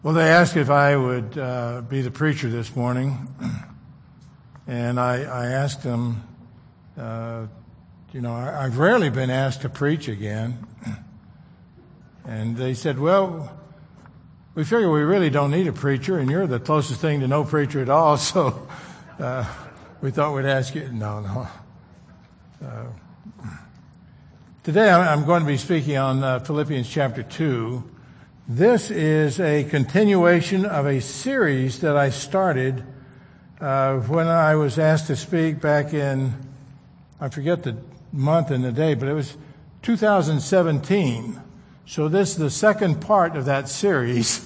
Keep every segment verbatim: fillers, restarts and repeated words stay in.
Well, they asked if I would uh, be the preacher this morning, and I, I asked them, uh, you know, I, I've rarely been asked to preach again, and they said, well, we figure we really don't need a preacher, and you're the closest thing to no preacher at all, so uh, we thought we'd ask you. No, no. Uh, today I'm going to be speaking on uh, Philippians chapter two. This is a continuation of a series that I started uh, when I was asked to speak back in, I forget the month and the day, but it was two thousand seventeen. So this is the second part of that series.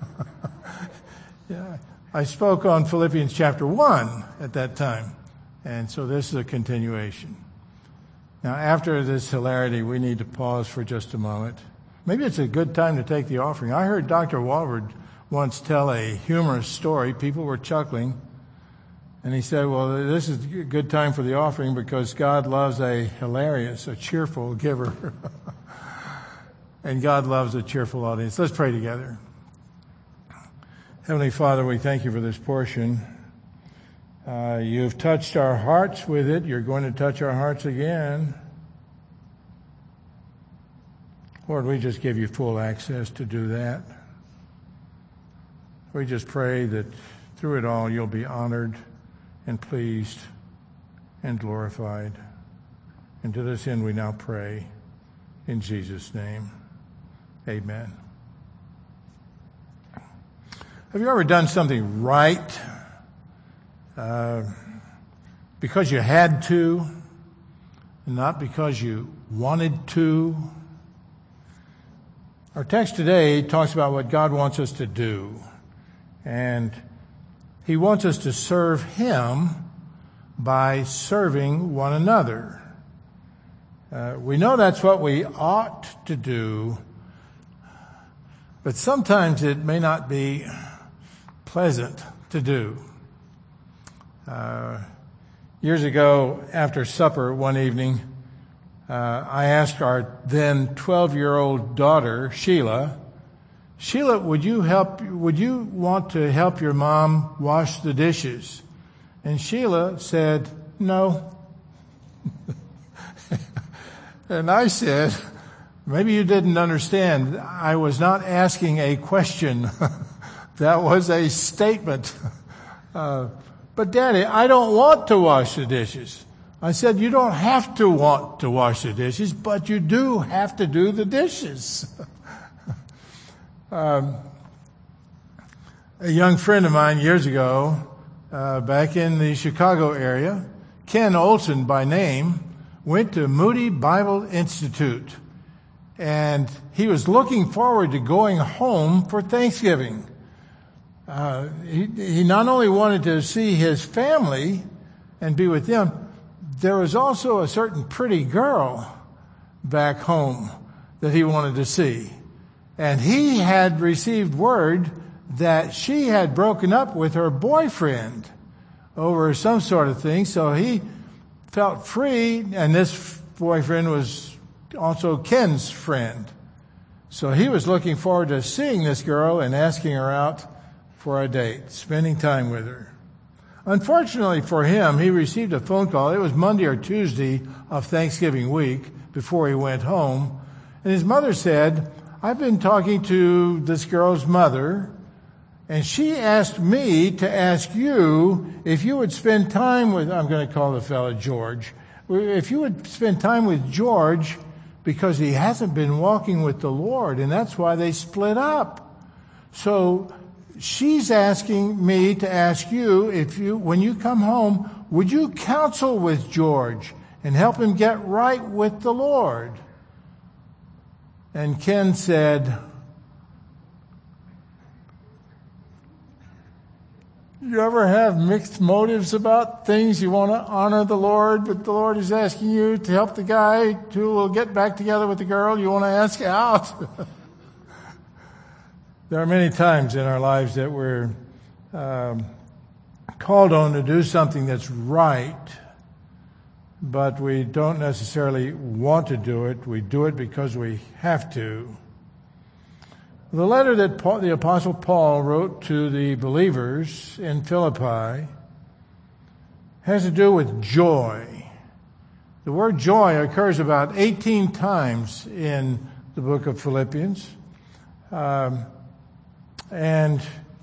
Yeah, I spoke on Philippians chapter one at that time, and so this is a continuation. Now, after this hilarity, we need to pause for just a moment. Maybe it's a good time to take the offering. I heard Doctor Walvoord once tell a humorous story. People were chuckling. And he said, well, this is a good time for the offering because God loves a hilarious, a cheerful giver. And God loves a cheerful audience. Let's pray together. Heavenly Father, we thank you for this portion. Uh, you've touched our hearts with it. You're going to touch our hearts again. Lord, we just give you full access to do that. We just pray that through it all you'll be honored and pleased and glorified. And to this end we now pray in Jesus' name. Amen. Have you ever done something right uh, because you had to, and not because you wanted to? Our text today talks about what God wants us to do, and He wants us to serve Him by serving one another. Uh, we know that's what we ought to do, but sometimes it may not be pleasant to do. Uh, years ago, after supper one evening, Uh, I asked our then twelve-year-old daughter, Sheila, Sheila, would you help, would you want to help your mom wash the dishes? And Sheila said, no. And I said, maybe you didn't understand. I was not asking a question. That was a statement. Uh, but Daddy, I don't want to wash the dishes. I said, you don't have to want to wash the dishes, but you do have to do the dishes. um, a young friend of mine years ago, uh, back in the Chicago area, Ken Olson by name, went to Moody Bible Institute. And he was looking forward to going home for Thanksgiving. Uh, he, he not only wanted to see his family and be with them, there was also a certain pretty girl back home that he wanted to see. And he had received word that she had broken up with her boyfriend over some sort of thing. So he felt free, and this boyfriend was also Ken's friend. So he was looking forward to seeing this girl and asking her out for a date, spending time with her. Unfortunately for him, he received a phone call. It was Monday or Tuesday of Thanksgiving week before he went home. And his mother said, I've been talking to this girl's mother, and she asked me to ask you if you would spend time with, I'm going to call the fellow George, if you would spend time with George because he hasn't been walking with the Lord, and that's why they split up. So she's asking me to ask you if you, when you come home, would you counsel with George and help him get right with the Lord? And Ken said, you ever have mixed motives about things? You want to honor the Lord, but the Lord is asking you to help the guy who will get back together with the girl you want to ask out. There are many times in our lives that we're um, called on to do something that's right, but we don't necessarily want to do it. We do it because we have to. The letter that Paul, the Apostle Paul wrote to the believers in Philippi has to do with joy. The word joy occurs about eighteen times in the book of Philippians. Um, and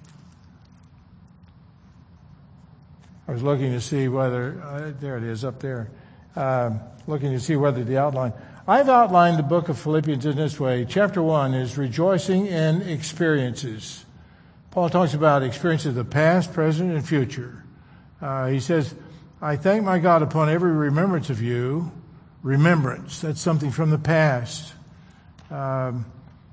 I was looking to see whether, uh, there it is up there, uh, looking to see whether the outline. I've outlined the book of Philippians in this way. Chapter one is rejoicing in experiences. Paul talks about experiences of the past, present, and future. Uh, he says, I thank my God upon every remembrance of you. Remembrance, that's something from the past. Um,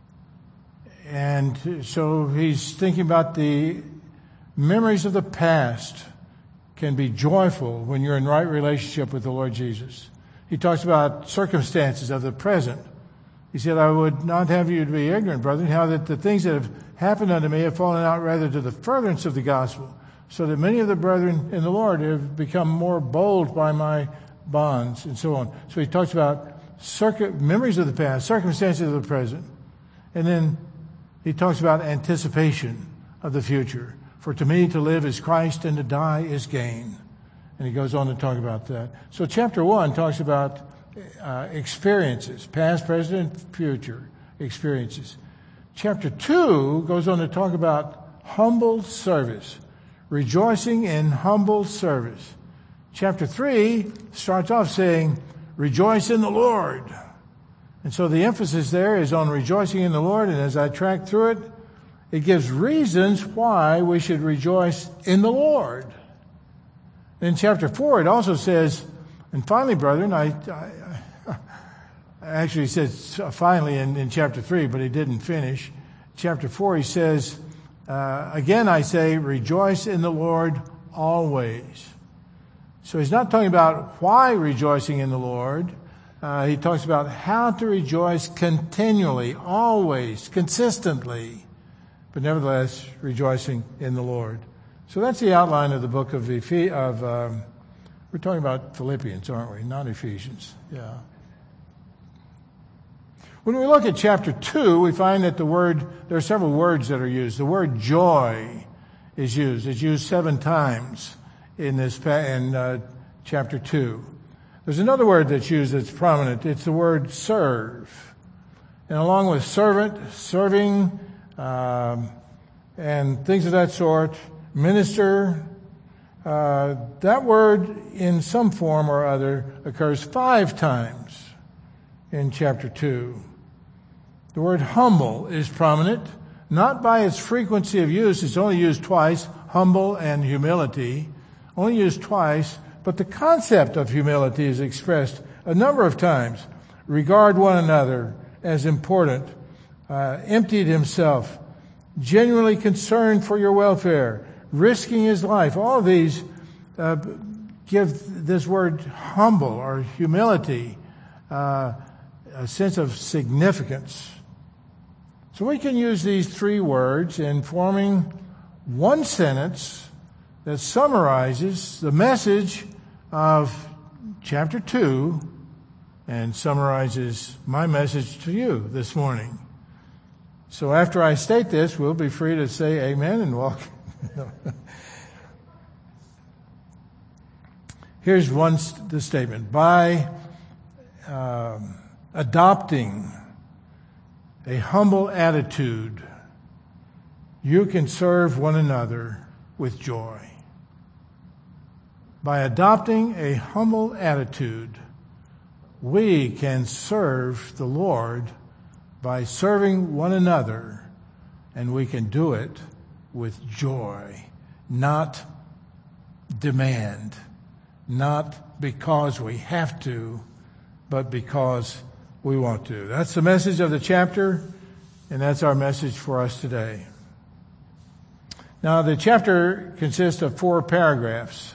and so he's thinking about the memories of the past can be joyful when you're in right relationship with the Lord Jesus. He talks about circumstances of the present. He said, I would not have you to be ignorant, brethren, how that the things that have happened unto me have fallen out rather to the furtherance of the gospel, so that many of the brethren in the Lord have become more bold by my bonds, and so on. So he talks about circuit, memories of the past, circumstances of the present, and then he talks about anticipation of the future. For to me to live is Christ, and to die is gain. And he goes on to talk about that. So chapter one talks about uh, experiences, past, present, and future experiences. Chapter two goes on to talk about humble service, rejoicing in humble service. Chapter three starts off saying, rejoice in the Lord. And so the emphasis there is on rejoicing in the Lord. And as I track through it, it gives reasons why we should rejoice in the Lord. In chapter four, it also says, and finally, brethren, I, I, I actually says finally in, in chapter three, but he didn't finish. Chapter four, he says, uh, again I say, rejoice in the Lord always. So he's not talking about why rejoicing in the Lord. Uh, he talks about how to rejoice continually, always, consistently, but nevertheless rejoicing in the Lord. So that's the outline of the book of Ephes- of. Um, we're talking about Philippians, aren't we? Not Ephesians. Yeah. When we look at chapter two, we find that the word there are several words that are used. The word joy is used. It's used seven times in this in uh, chapter two. There's another word that's used that's prominent. It's the word serve, and along with servant, serving, um, and things of that sort. Minister, uh, that word in some form or other occurs five times in chapter two. The word humble is prominent, not by its frequency of use. It's only used twice, humble and humility, only used twice, but the concept of humility is expressed a number of times. Regard one another as important, uh, emptied himself, genuinely concerned for your welfare, risking his life. All of these uh, give this word humble or humility uh, a sense of significance. So we can use these three words in forming one sentence that summarizes the message of chapter two and summarizes my message to you this morning. So after I state this, we'll be free to say amen and walk. Here's one the statement. By um, adopting a humble attitude, you can serve one another with joy. By adopting a humble attitude, we can serve the Lord by serving one another, and we can do it with joy, not demand, not because we have to, but because we want to. That's the message of the chapter, and that's our message for us today. Now, the chapter consists of four paragraphs.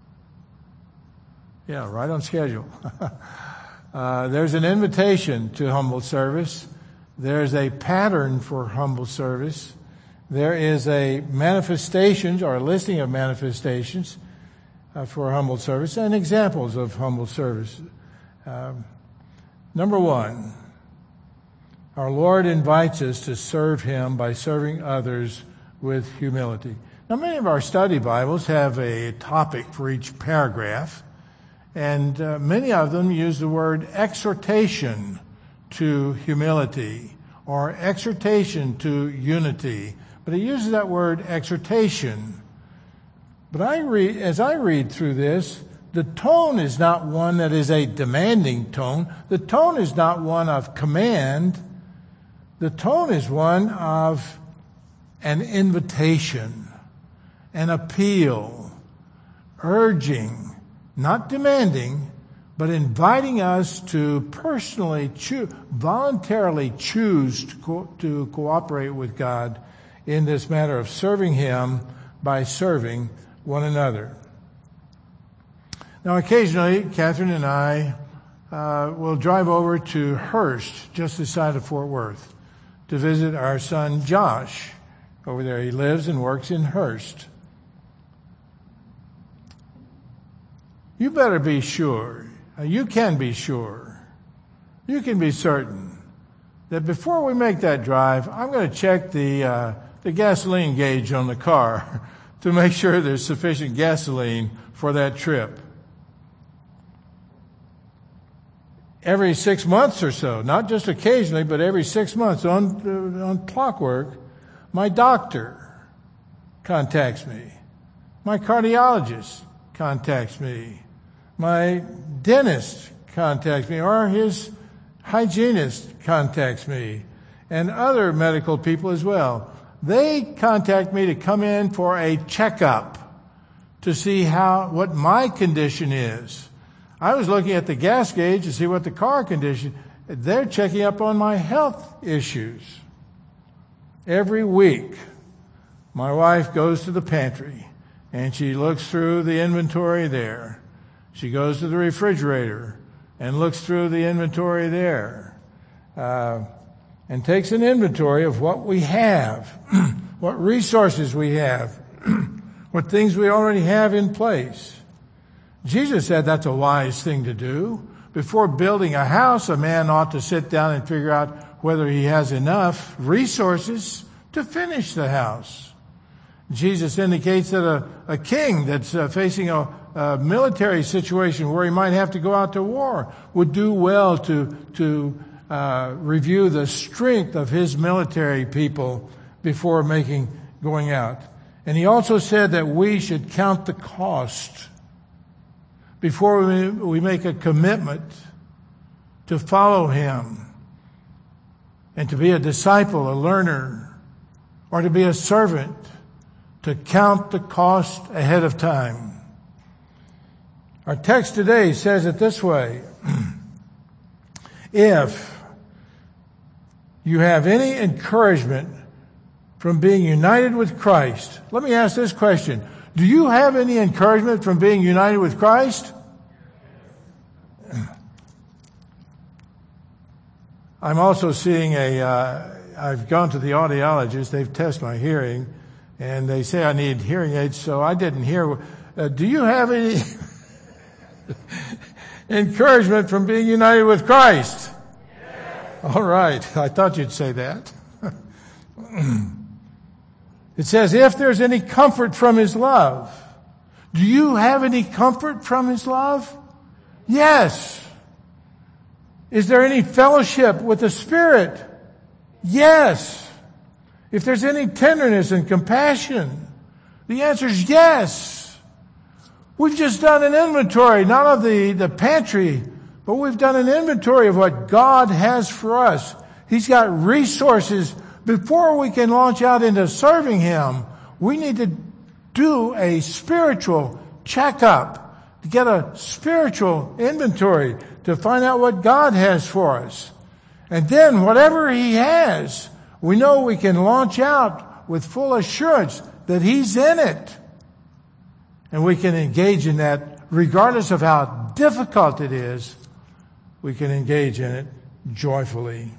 Yeah, right on schedule. uh, there's an invitation to humble service. There's a pattern for humble service. There is a manifestations or a listing of manifestations uh, for humble service and examples of humble service. Um, number one, Our Lord invites us to serve Him by serving others with humility. Now, many of our study Bibles have a topic for each paragraph, and uh, many of them use the word exhortation to humility or exhortation to unity. But it uses that word exhortation. But I read, as I read through this, the tone is not one that is a demanding tone. The tone is not one of command. The tone is one of an invitation, an appeal, urging, not demanding, but inviting us to personally, choo- voluntarily choose to, co- to cooperate with God in this matter of serving Him by serving one another. Now, occasionally, Catherine and I uh, will drive over to Hurst, just this side of Fort Worth, to visit our son Josh. Over there, he lives and works in Hurst. You better be sure, uh, you can be sure, you can be certain that before we make that drive, I'm going to check the uh, the gasoline gauge on the car to make sure there's sufficient gasoline for that trip. Every six months or so, not just occasionally, but every six months on uh, on clockwork, my doctor contacts me. My cardiologist contacts me. My dentist contacts me, or his hygienist contacts me, and other medical people as well. They contact me to come in for a checkup to see how what my condition is. I was looking at the gas gauge to see what the car condition. They're checking up on my health issues. Every week, my wife goes to the pantry and she looks through the inventory there. She goes to the refrigerator and looks through the inventory there, uh, and takes an inventory of what we have, what resources we have, what things we already have in place. Jesus said that's a wise thing to do. Before building a house, a man ought to sit down and figure out whether he has enough resources to finish the house. Jesus indicates that a, a king that's uh, facing a, a military situation where he might have to go out to war would do well to, to uh, review the strength of his military people before making going out. And he also said that we should count the cost before we, we make a commitment to follow Him and to be a disciple, a learner, or to be a servant, to count the cost ahead of time. Our text today says it this way: if you have any encouragement from being united with Christ. Let me ask this question. Do you have any encouragement from being united with Christ? I'm also seeing a, uh, I've gone to the audiologist, they've tested my hearing, and they say I need hearing aids, so I didn't hear. Uh, do you have any encouragement from being united with Christ? Yes. All right, I thought you'd say that. It says, if there's any comfort from His love. Do you have any comfort from His love? Yes. Is there any fellowship with the Spirit? Yes. If there's any tenderness and compassion, the answer is yes. We've just done an inventory, not of the, the pantry, but we've done an inventory of what God has for us. He's got resources. Before we can launch out into serving Him, we need to do a spiritual checkup, to get a spiritual inventory, to find out what God has for us. And then whatever He has, we know we can launch out with full assurance that He's in it. And we can engage in that regardless of how difficult it is. We can engage in it joyfully.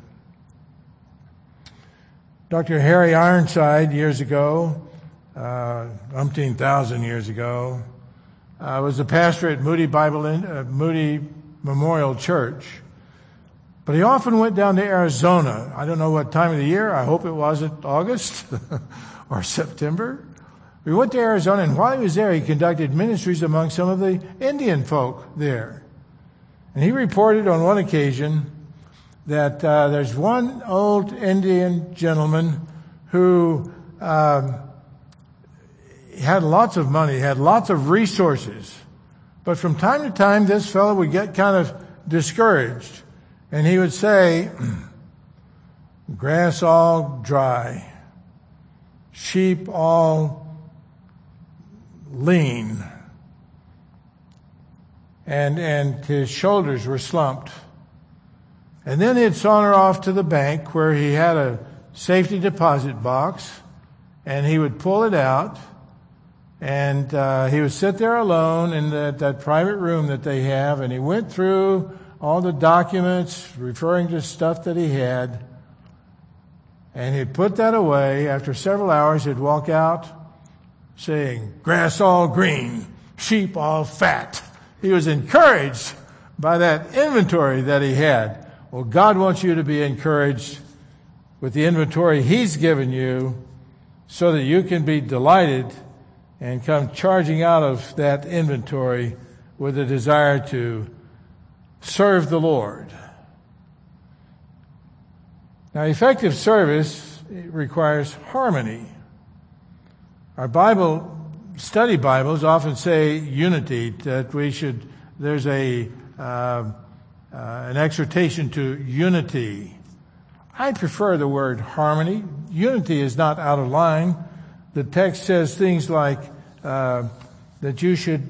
Doctor Harry Ironside, years ago, uh, umpteen thousand years ago, uh, was a pastor at Moody Bible, in, uh, Moody Memorial Church. But he often went down to Arizona. I don't know what time of the year. I hope it wasn't August or September. We went to Arizona, and while he was there, he conducted ministries among some of the Indian folk there. And he reported on one occasion that uh, there's one old Indian gentleman who um, had lots of money, had lots of resources. But from time to time, this fellow would get kind of discouraged. And he would say, grass all dry, sheep all lean, and and his shoulders were slumped. And then he'd saunter off to the bank where he had a safety deposit box, and he would pull it out, and uh, he would sit there alone in the, that private room that they have, and he went through all the documents referring to stuff that he had, and he'd put that away. After several hours, he'd walk out saying, grass all green, sheep all fat. He was encouraged by that inventory that he had. Well, God wants you to be encouraged with the inventory He's given you so that you can be delighted and come charging out of that inventory with a desire to serve the Lord. Now, effective service requires harmony. Our Bible, study Bibles often say unity, that we should, there's a, uh, uh, an exhortation to unity. I prefer the word harmony. Unity is not out of line. The text says things like, uh, that you should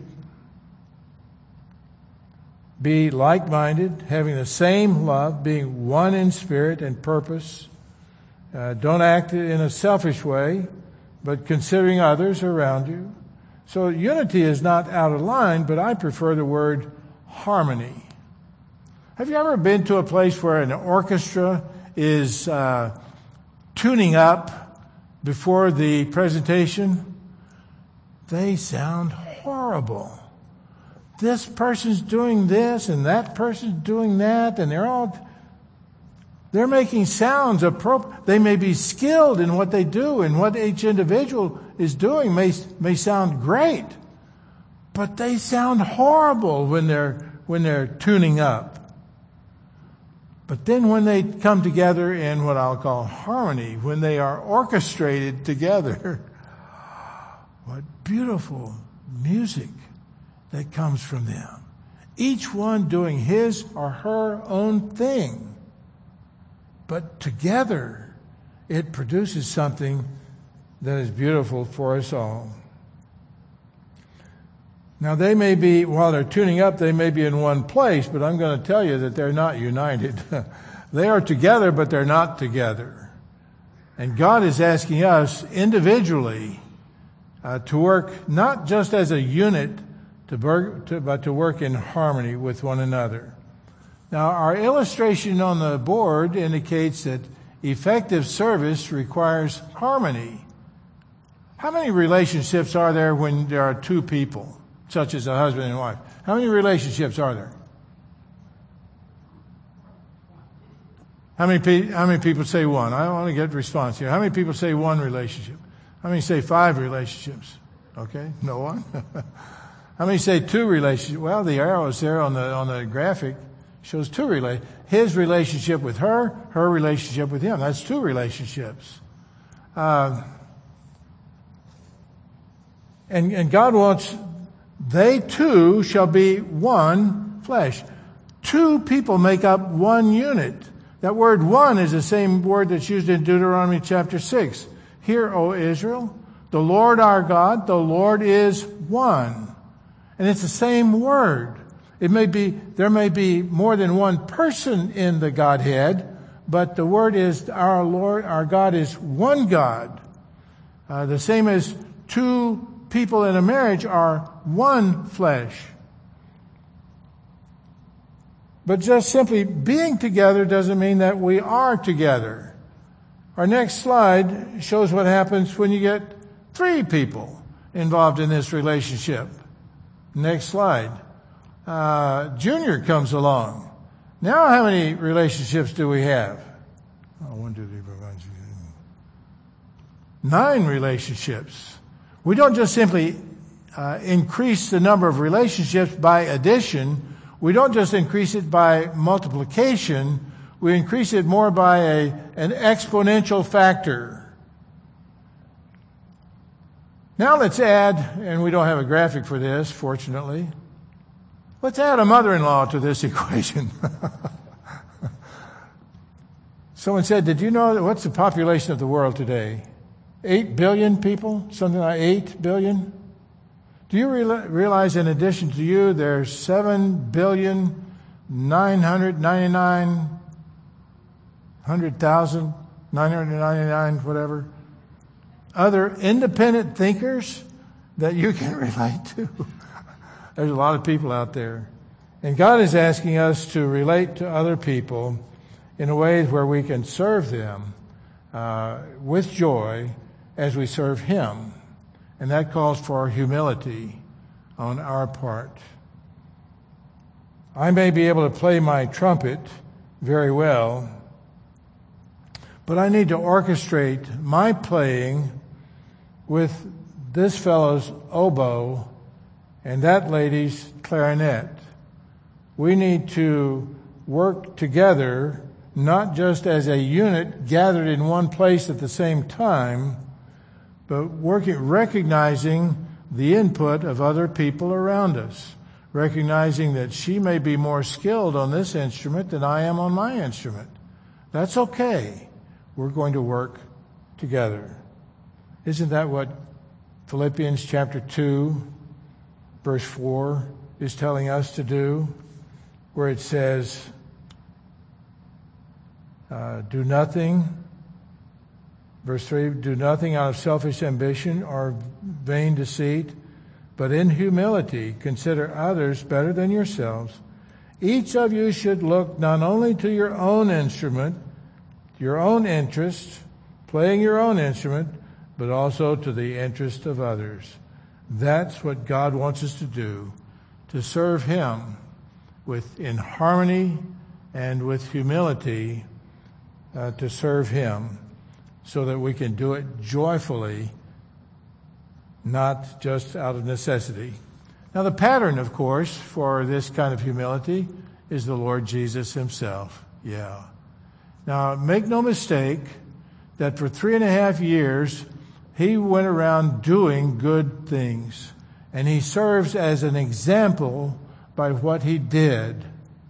be like-minded, having the same love, being one in spirit and purpose. Uh, don't act in a selfish way, but considering others around you. So unity is not out of line, but I prefer the word harmony. Have you ever been to a place where an orchestra is uh, tuning up before the presentation? They sound horrible. This person's doing this and that person's doing that, and they're all, they're making sounds appropriate. They may be skilled in what they do, and what each individual is doing may, may sound great, but they sound horrible when they're, when they're tuning up. But then when they come together in what I'll call harmony, when they are orchestrated together, what beautiful music that comes from them. Each one doing his or her own thing. But together, it produces something that is beautiful for us all. Now, they may be, while they're tuning up, they may be in one place, but I'm going to tell you that they're not united. They are together, but they're not together. And God is asking us individually uh, to work not just as a unit, To, work, to, but to work in harmony with one another. Now, our illustration on the board indicates that effective service requires harmony. How many relationships are there when there are two people, such as a husband and wife? How many relationships are there? How many, pe- how many people say one? I want to get a response here. How many people say one relationship? How many say five relationships? Okay, no one. How many say two relationships? Well, the arrows there on the on the graphic shows two relationships. His relationship with her, her relationship with him. That's two relationships. Uh, and, and God wants, they two shall be one flesh. Two people make up one unit. That word one is the same word that's used in Deuteronomy chapter six. Hear, O Israel, the Lord our God, the Lord is one. And it's the same word. It may be, there may be more than one person in the Godhead, but the word is our Lord, our God is one God. Uh, the same as two people in a marriage are one flesh. But just simply being together doesn't mean that we are together. Our next slide shows what happens when you get three people involved in this relationship. Next slide. Uh, Junior comes along. Now how many relationships do we have? Oh, one, two, three, four, five, six, seven. Nine relationships. We don't just simply uh, increase the number of relationships by addition. We don't just increase it by multiplication. We increase it more by a, an exponential factor. Now let's add, and we don't have a graphic for this, fortunately. Let's add a mother-in-law to this equation. Someone said, did you know that what's the population of the world today? Eight billion people? Something like eight billion? Do you realize in addition to you, there's seven billion nine hundred ninety-nine hundred thousand, nine hundred ninety-nine, whatever, other independent thinkers that you can relate to? There's a lot of people out there. And God is asking us to relate to other people in a way where we can serve them uh, with joy as we serve Him. And that calls for humility on our part. I may be able to play my trumpet very well, but I need to orchestrate my playing with this fellow's oboe and that lady's clarinet. We need to work together, not just as a unit gathered in one place at the same time, but working, recognizing the input of other people around us, recognizing that she may be more skilled on this instrument than I am on my instrument. That's okay. We're going to work together. Isn't that what Philippians chapter two, verse four is telling us to do? Where it says, uh, do nothing, verse three, do nothing out of selfish ambition or vain deceit, but in humility consider others better than yourselves. Each of you should look not only to your own instrument, your own interest, playing your own instrument, but also to the interest of others. That's what God wants us to do, to serve Him with in harmony and with humility, uh, to serve Him so that we can do it joyfully, not just out of necessity. Now the pattern, of course, for this kind of humility is the Lord Jesus Himself. Yeah. Now make no mistake that for three and a half years He went around doing good things, and He serves as an example by what He did.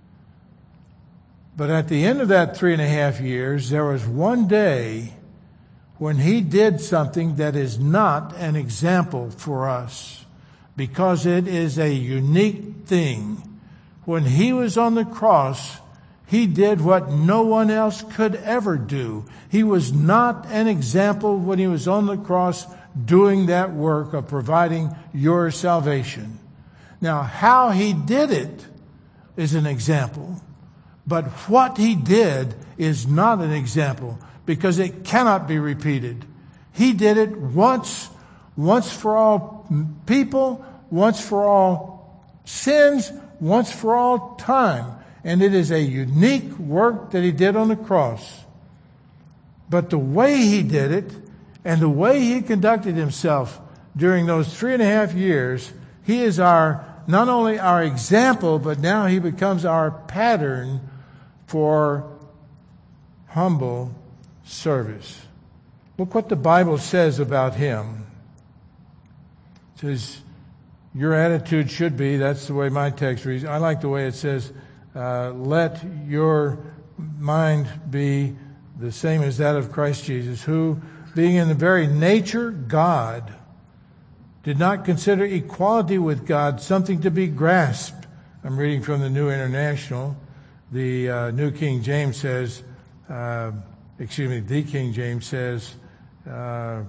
But at the end of that three and a half years, there was one day when He did something that is not an example for us, because it is a unique thing. When He was on the cross, He did what no one else could ever do. He was not an example when He was on the cross doing that work of providing your salvation. Now, how He did it is an example, but what He did is not an example because it cannot be repeated. He did it once, once for all people, once for all sins, once for all time. And it is a unique work that He did on the cross. But the way He did it and the way He conducted Himself during those three and a half years, He is our, not only our example, but now He becomes our pattern for humble service. Look what the Bible says about Him. It says, your attitude should be, that's the way my text reads. I like the way it says, Uh, let your mind be the same as that of Christ Jesus, who, being in the very nature God, did not consider equality with God something to be grasped. I'm reading from the New International. The uh, New King James says, uh, excuse me, the King James says, uh,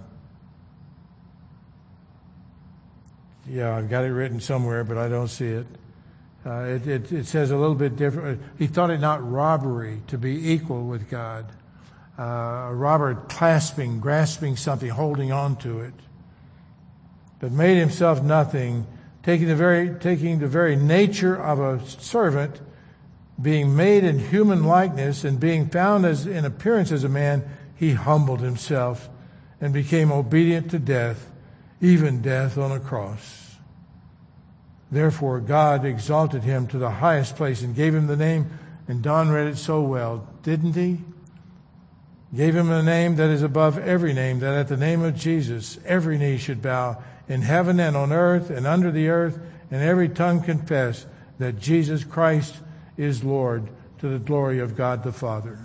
yeah, I've got it written somewhere, but I don't see it. Uh, it, it, it says a little bit different. He thought it not robbery to be equal with God. Uh, a robber clasping, grasping something, holding on to it. But made Himself nothing, taking the very, taking the very nature of a servant, being made in human likeness and being found as in appearance as a man, he humbled himself and became obedient to death, even death on a cross. Therefore, God exalted him to the highest place and gave him the name, and Don read it so well, didn't he? Gave him a name that is above every name, that at the name of Jesus every knee should bow in heaven and on earth and under the earth, and every tongue confess that Jesus Christ is Lord, to the glory of God the Father.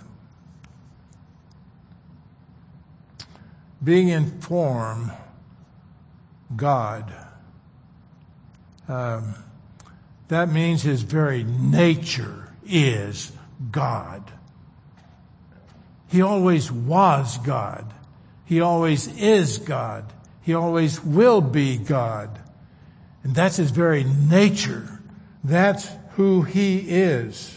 Being in form, God. Um, that means his very nature is God. He always was God. He always is God. He always will be God. And that's his very nature. That's who he is.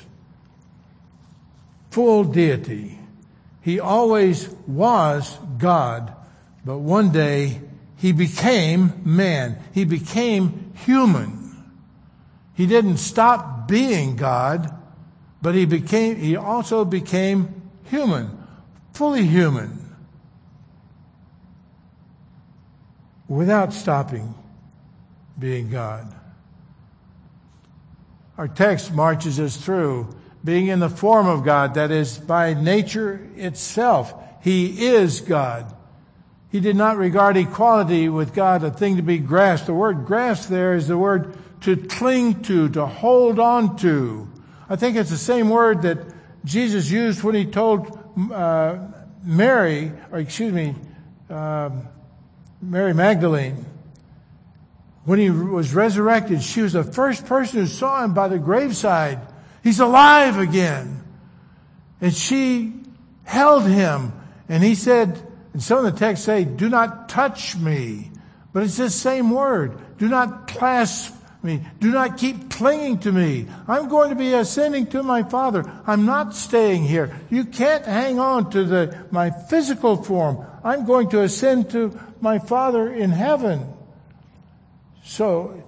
Full deity. He always was God, but one day he became man. He became human. He didn't stop being God, but he became, he also became human, fully human, without stopping being God. Our text marches us through being in the form of God, that is, by nature itself. He is God. He did not regard equality with God a thing to be grasped. The word grasp there is the word to cling to, to hold on to. I think it's the same word that Jesus used when he told uh, Mary, or excuse me, uh, Mary Magdalene, when he was resurrected, she was the first person who saw him by the graveside. He's alive again. And she held him. And he said, and some of the texts say, do not touch me. But it's this same word. Do not clasp me. Do not keep clinging to me. I'm going to be ascending to my Father. I'm not staying here. You can't hang on to the my physical form. I'm going to ascend to my Father in heaven. So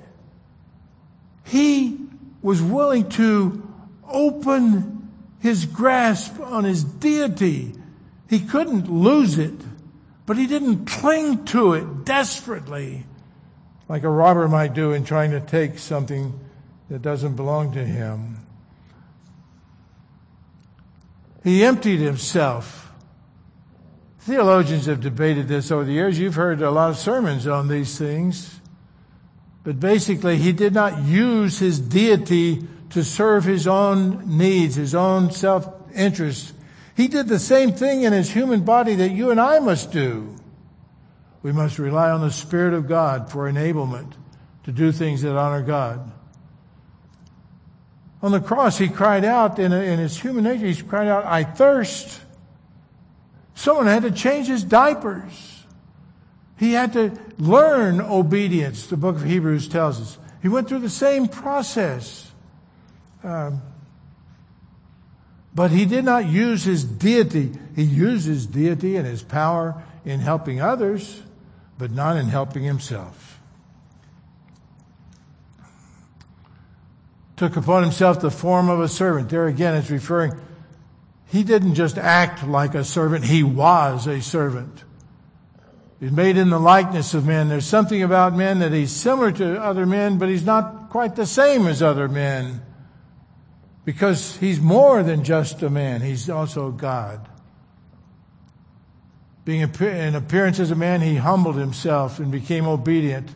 he was willing to open his grasp on his deity. He couldn't lose it, but he didn't cling to it desperately like a robber might do in trying to take something that doesn't belong to him. He emptied himself. Theologians have debated this over the years. You've heard a lot of sermons on these things. But basically, he did not use his deity to serve his own needs, his own self-interest. He did the same thing in his human body that you and I must do. We must rely on the Spirit of God for enablement to do things that honor God. On the cross, he cried out, in, a, in his human nature, he cried out, I thirst. Someone had to change his diapers. He had to learn obedience, the book of Hebrews tells us. He went through the same process. Um, but he did not use his deity. He used his deity and his power in helping others, but not in helping himself. Took upon himself the form of a servant. There again, it's referring, he didn't just act like a servant, he was a servant. He's made in the likeness of men. There's something about men that he's similar to other men, but he's not quite the same as other men. Because he's more than just a man. He's also God. Being in appearance as a man, he humbled himself and became obedient.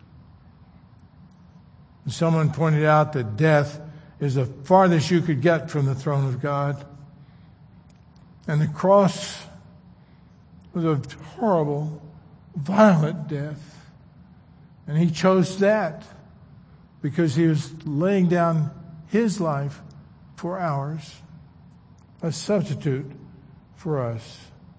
And someone pointed out that death is the farthest you could get from the throne of God. And the cross was a horrible, violent death. And he chose that because he was laying down his life for ours, a substitute for us.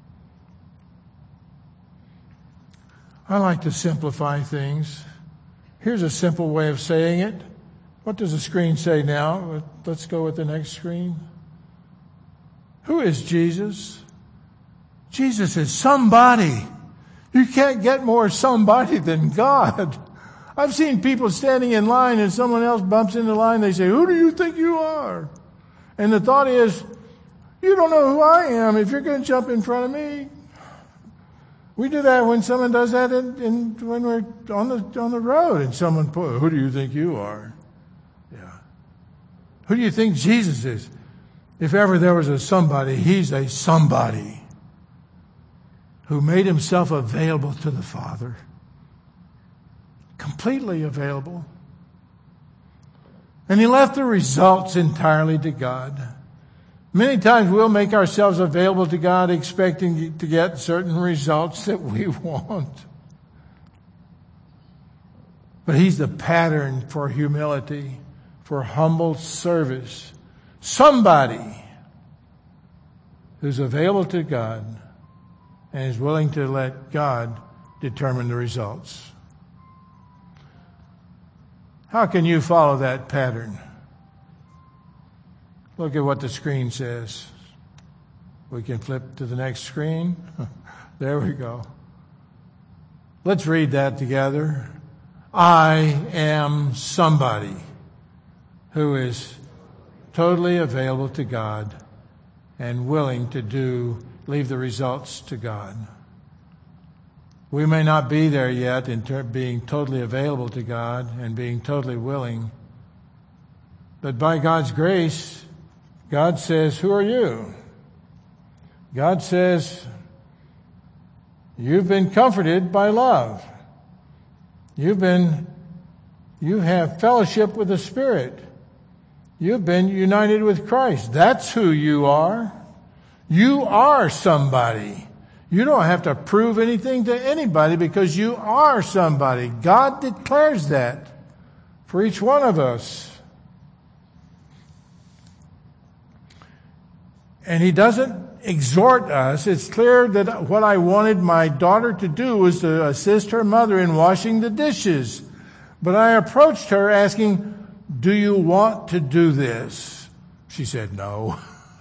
I like to simplify things. Here's a simple way of saying it. What does the screen say now? Let's go with the next screen. Who is Jesus? Jesus is somebody. You can't get more somebody than God. I've seen people standing in line and someone else bumps into the line. They say, who do you think you are? And the thought is, you don't know who I am if you're going to jump in front of me. We do that when someone does that in, in, when we're on the on the road and someone pulls, who do you think you are? Yeah. Who do you think Jesus is? If ever there was a somebody, he's a somebody who made himself available to the Father. Completely available. And he left the results entirely to God. Many times we'll make ourselves available to God expecting to get certain results that we want. But he's the pattern for humility, for humble service. Somebody who's available to God and is willing to let God determine the results. How can you follow that pattern? Look at what the screen says. We can flip to the next screen. There we go. Let's read that together. I am somebody who is totally available to God and willing to do, leave the results to God. We may not be there yet in ter- being totally available to God and being totally willing, but by God's grace, God says, who are you? God says, you've been comforted by love. You've been, you have fellowship with the Spirit. You've been united with Christ. That's who you are. You are somebody. You don't have to prove anything to anybody because you are somebody. God declares that for each one of us. And he doesn't exhort us. It's clear that what I wanted my daughter to do was to assist her mother in washing the dishes. But I approached her asking, do you want to do this? She said no.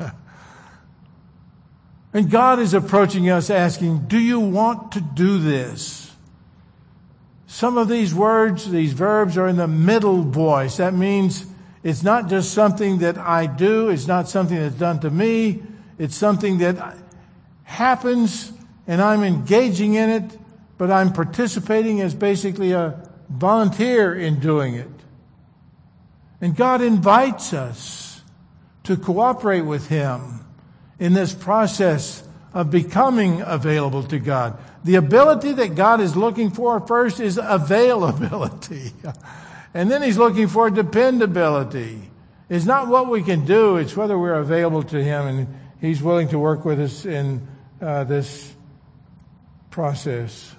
And God is approaching us asking, do you want to do this? Some of these words, these verbs are in the middle voice. That means it's not just something that I do. It's not something that's done to me. It's something that happens and I'm engaging in it, but I'm participating as basically a volunteer in doing it. And God invites us to cooperate with him in this process of becoming available to God. The ability that God is looking for first is availability. And then he's looking for dependability. It's not what we can do, it's whether we're available to him and he's willing to work with us in uh, this process.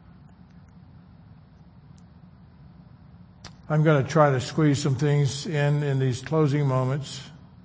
I'm going to try to squeeze some things in in these closing moments.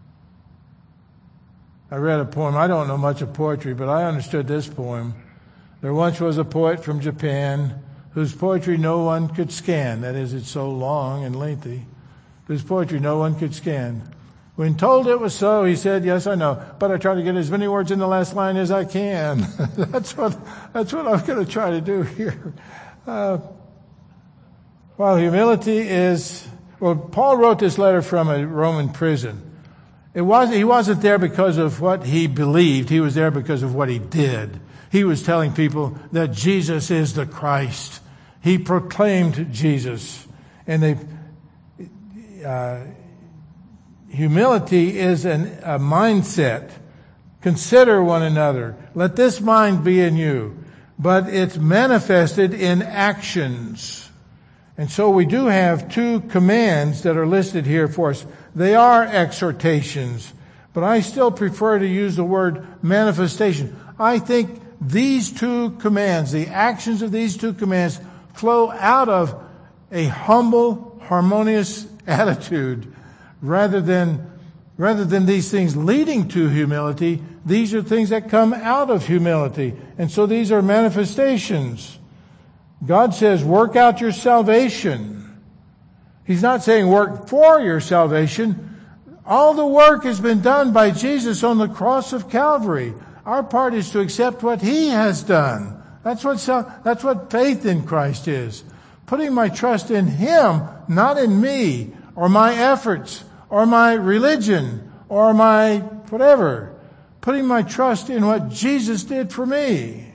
I read a poem. I don't know much of poetry, but I understood this poem. There once was a poet from Japan whose poetry no one could scan. That is, it's so long and lengthy. Whose poetry no one could scan. When told it was so, he said, yes, I know, but I try to get as many words in the last line as I can. that's what that's what I'm going to try to do here. Uh, while humility is, well, Paul wrote this letter from a Roman prison. It was, he wasn't there because of what he believed. He was there because of what he did. He was telling people that Jesus is the Christ. He proclaimed Jesus. And they, uh, humility is an, a mindset. Consider one another. Let this mind be in you. But it's manifested in actions. And so we do have two commands that are listed here for us. They are exhortations, but I still prefer to use the word manifestation. I think these two commands, the actions of these two commands, flow out of a humble, harmonious attitude rather than, rather than these things leading to humility. These are things that come out of humility. And so these are manifestations. God says, work out your salvation. He's not saying work for your salvation. All the work has been done by Jesus on the cross of Calvary. Our part is to accept what he has done. That's what, that's what faith in Christ is. Putting my trust in him, not in me, or my efforts, or my religion, Or am I, whatever, putting my trust in what Jesus did for me?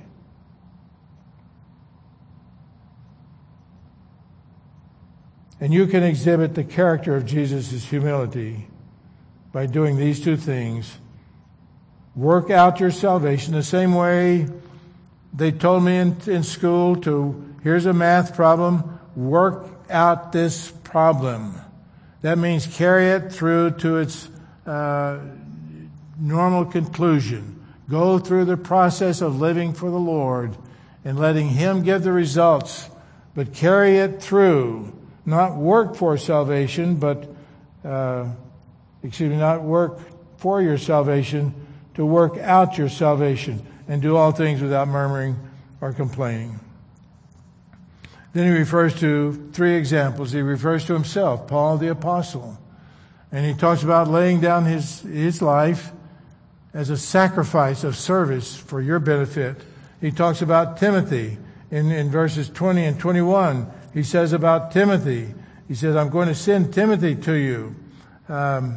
And you can exhibit the character of Jesus' humility by doing these two things. Work out your salvation the same way they told me in, in school to, here's a math problem, work out this problem. That means carry it through to its uh, normal conclusion. Go through the process of living for the Lord and letting Him give the results, but carry it through. Not work for salvation, but, uh, excuse me, not work for your salvation, to work out your salvation and do all things without murmuring or complaining. Then he refers to three examples. He refers to himself, Paul the Apostle. And he talks about laying down his, his life as a sacrifice of service for your benefit. He talks about Timothy in, in verses twenty and twenty-one. He says about Timothy, he says, I'm going to send Timothy to you. Um,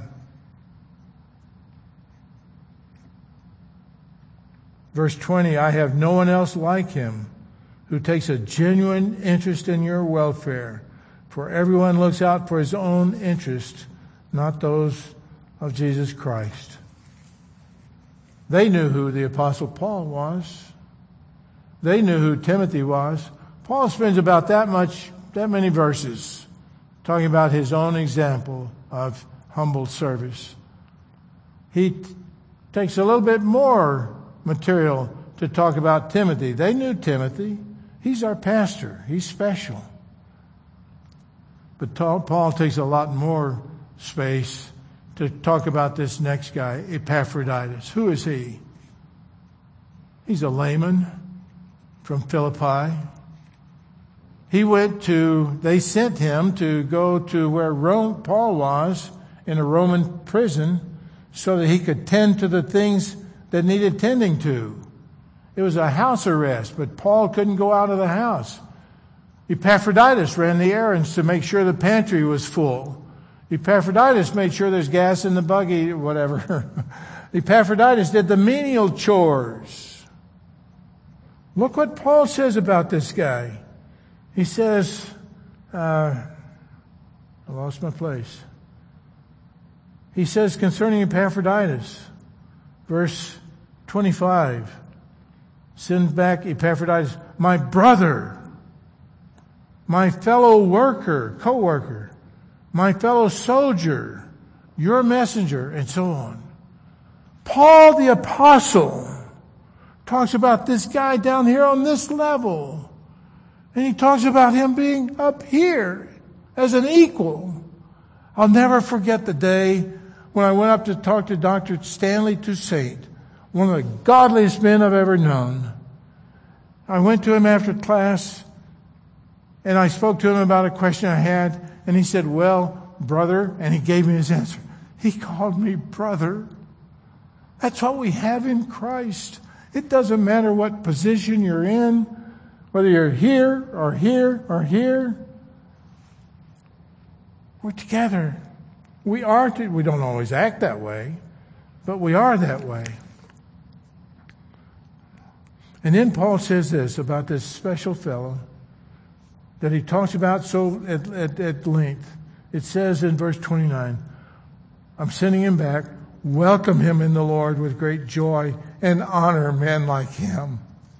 verse twenty, I have no one else like him who takes a genuine interest in your welfare. For everyone looks out for his own interest, not those of Jesus Christ. They knew who the Apostle Paul was. They knew who Timothy was. Paul spends about that much, that many verses talking about his own example of humble service. He t- takes a little bit more material to talk about Timothy. They knew Timothy. He's our pastor. He's special. But Paul takes a lot more space to talk about this next guy, Epaphroditus. Who is he? He's a layman from Philippi. He went to, they sent him to go to where Rome, Paul was in a Roman prison so that he could tend to the things that needed tending to. It was a house arrest, but Paul couldn't go out of the house. Epaphroditus ran the errands to make sure the pantry was full. Epaphroditus made sure there's gas in the buggy, whatever. Epaphroditus did the menial chores. Look what Paul says about this guy. He says, uh, I lost my place. He says concerning Epaphroditus, verse twenty-five, send back Epaphroditus, my brother, my fellow worker, co-worker, my fellow soldier, your messenger, and so on. Paul the Apostle talks about this guy down here on this level. And he talks about him being up here as an equal. I'll never forget the day when I went up to talk to Doctor Stanley Toussaint, one of the godliest men I've ever known. I went to him after class, and I spoke to him about a question I had, and he said, well, brother, and he gave me his answer. He called me brother. That's what we have in Christ. It doesn't matter what position you're in, whether you're here or here or here. We're together. We are, to, we don't always act that way, but we are that way. And then Paul says this about this special fellow that he talks about so at, at, at length. It says in verse twenty-nine, I'm sending him back. Welcome him in the Lord with great joy and honor men like him.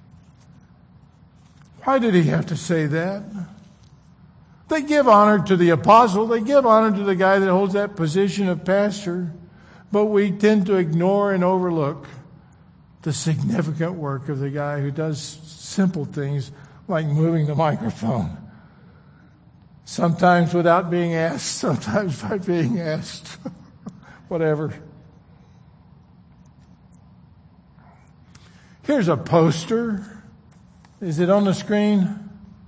Why did he have to say that? They give honor to the apostle. They give honor to the guy that holds that position of pastor. But we tend to ignore and overlook the significant work of the guy who does simple things like moving the microphone. Sometimes without being asked, sometimes by being asked. Whatever. Here's a poster. Is it on the screen?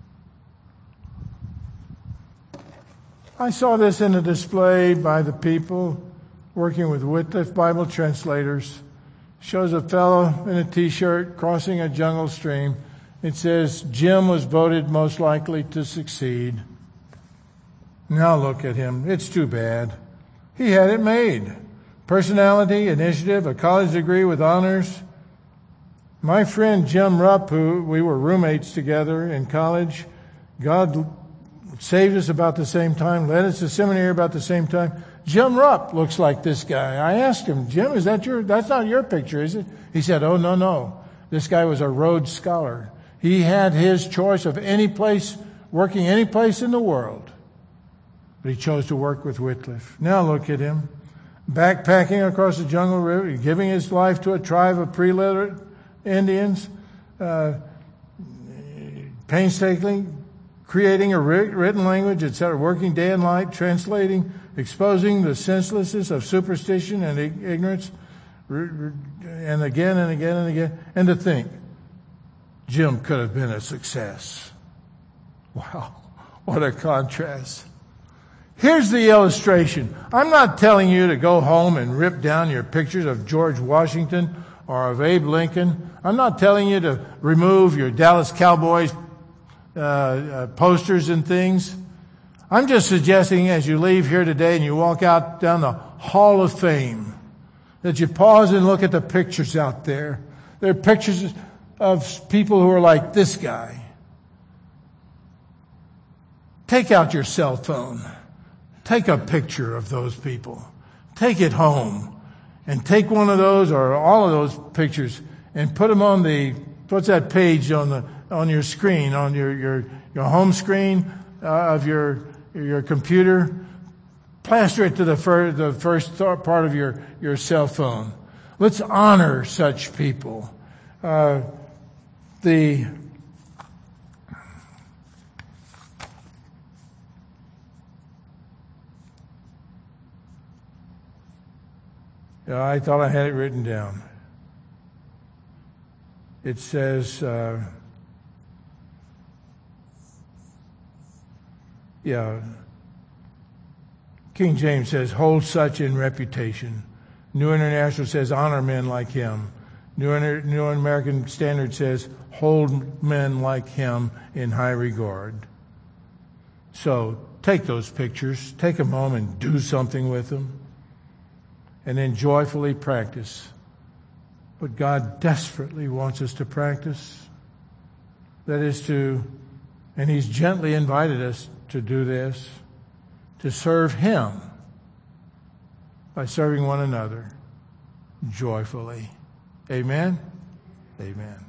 I saw this in a display by the people working with Wycliffe Bible translators. Shows a fellow in a t-shirt crossing a jungle stream. It says, Jim was voted most likely to succeed. Now look at him. It's too bad. He had it made. personality, initiative, a college degree with honors. My friend Jim Rupp, who we were roommates together in college, God saved us about the same time, led us to seminary about the same time. Jim Rupp looks like this guy. I asked him, Jim, is that your, that's not your picture, is it? He said, oh, no, no. This guy was a Rhodes Scholar. He had his choice of any place, working any place in the world. But he chose to work with Wycliffe. Now look at him, backpacking across the jungle river, giving his life to a tribe of pre-literate Indians, uh, painstakingly creating a written language, et cetera, working day and night, translating, exposing the senselessness of superstition and ignorance, and again and again and again. And to think, Jim could have been a success. Wow, what a contrast. Here's the illustration. I'm not telling you to go home and rip down your pictures of George Washington or of Abe Lincoln. I'm not telling you to remove your Dallas Cowboys uh, uh, posters and things. I'm just suggesting as you leave here today and you walk out down the Hall of Fame that you pause and look at the pictures out there. There are pictures of people who are like this guy. Take out your cell phone. Take a picture of those people. Take it home and take one of those or all of those pictures and put them on the, what's that page on the, on your screen, on your, your, your home screen uh, of your, your computer. Plaster it to the, fir- the first part of your, your cell phone. Let's honor such people. Uh, the, Yeah, I thought I had it written down. It says, uh, yeah, King James says, hold such in reputation. New International says, honor men like him. New, Inter- New American Standard says, hold men like him in high regard. So take those pictures, take them home and do something with them. And then joyfully practice what God desperately wants us to practice. That is to, and He's gently invited us to do this, to serve Him by serving one another joyfully. Amen? Amen.